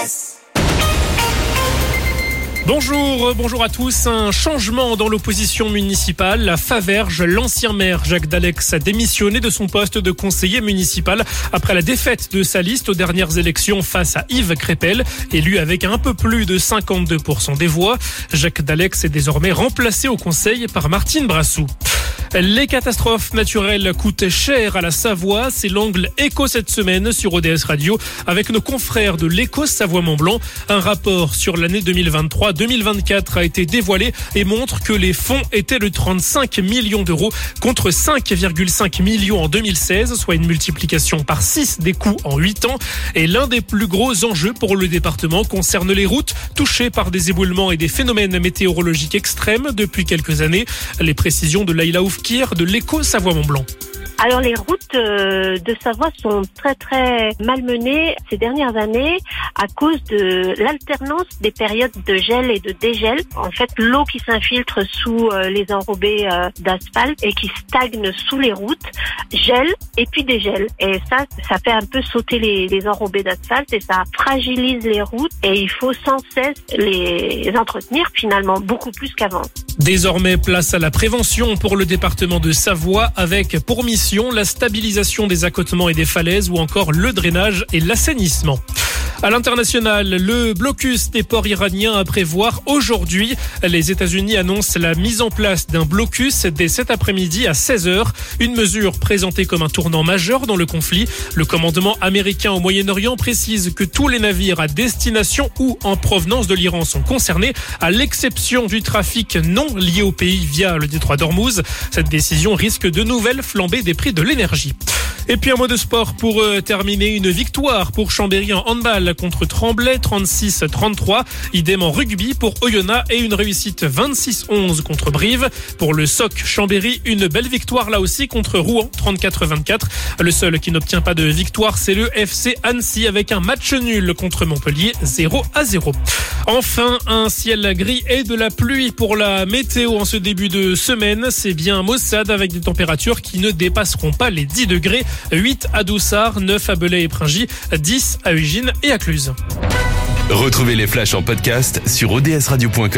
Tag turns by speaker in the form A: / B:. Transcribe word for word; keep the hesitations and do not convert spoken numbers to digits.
A: S.
B: Bonjour, bonjour à tous. Un changement dans l'opposition municipale. La Faverges, l'ancien maire Jacques Dalex a démissionné de son poste de conseiller municipal après la défaite de sa liste aux dernières élections face à Yves Crépel, élu avec un peu plus de cinquante-deux pour cent des voix. Jacques Dalex est désormais remplacé au conseil par Martine Brassou. Les catastrophes naturelles coûtent cher à la Savoie. C'est l'angle éco cette semaine sur O D S Radio avec nos confrères de l'Éco Savoie-Mont-Blanc. Un rapport sur l'année deux mille vingt-trois deux mille vingt-quatre a été dévoilé et montre que les fonds étaient de trente-cinq millions d'euros contre cinq virgule cinq millions en deux mille seize, soit une multiplication par six des coûts en huit ans. Et l'un des plus gros enjeux pour le département concerne les routes touchées par des éboulements et des phénomènes météorologiques extrêmes depuis quelques années. Les précisions de Laïla Oufkir de l'Éco Savoie-Mont-Blanc.
C: Alors les routes de Savoie sont très très malmenées ces dernières années à cause de l'alternance des périodes de gel et de dégel. En fait, l'eau qui s'infiltre sous les enrobés d'asphalte et qui stagne sous les routes gèle et puis dégèle. Et ça, ça fait un peu sauter les, les enrobés d'asphalte et ça fragilise les routes et il faut sans cesse les entretenir finalement beaucoup plus qu'avant.
B: Désormais, place à la prévention pour le département de Savoie avec pour mission la stabilisation des accotements et des falaises ou encore le drainage et l'assainissement. À l'international, le blocus des ports iraniens à prévoir aujourd'hui. Les États-Unis annoncent la mise en place d'un blocus dès cet après-midi à seize heures. Une mesure présentée comme un tournant majeur dans le conflit. Le commandement américain au Moyen-Orient précise que tous les navires à destination ou en provenance de l'Iran sont concernés, à l'exception du trafic non lié au pays via le détroit d'Ormuz. Cette décision risque de nouvelles flambées des prix de l'énergie. Et puis un mot de sport pour euh, terminer, une victoire pour Chambéry en handball contre Tremblay, trente-six à trente-trois. Idem en rugby pour Oyonnax et une réussite vingt-six onze contre Brive. Pour le S O C Chambéry, une belle victoire là aussi contre Rouen, trente-quatre à vingt-quatre. Le seul qui n'obtient pas de victoire, c'est le F C Annecy avec un match nul contre Montpellier, zéro à zéro. Enfin, un ciel gris et de la pluie pour la météo en ce début de semaine. C'est bien Maussade avec des températures qui ne dépasseront pas les dix degrés. huit à Doussard, neuf à Belay et Pringy, dix à Ugine et à Cluse.
A: Retrouvez les flashs en podcast sur o d s radio point com.